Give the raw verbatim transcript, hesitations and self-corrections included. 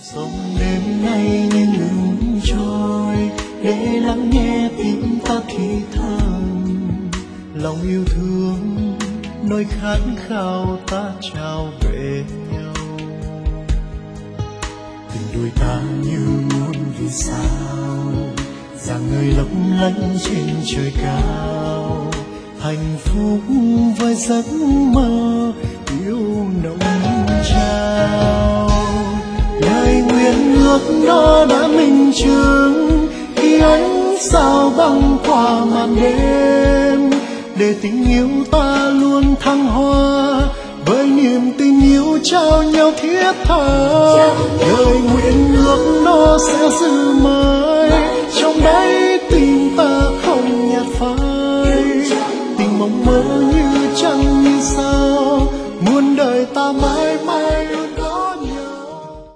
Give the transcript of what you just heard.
dòng đêm nay như ngừng trôi để lắng nghe tiếng ta thì thầm lòng yêu thương nỗi khát khao ta trao về nhau. Tình đôi ta như muôn vì sao rạng ngời lấp lánh trên trời cao, hạnh phúc với giấc mơ yêu nồng trao. Lời nguyện ước đó đã minh chứng khi ánh sao băng qua màn đêm, để tình yêu ta luôn thăng hoa với niềm tin yêu trao nhau thiết tha. Lời nguyện ước nó sẽ giữ mãi trong đáy tim ta không nhạt phai, tình mộng mơ như trăng như sao muôn đời ta mãi mãi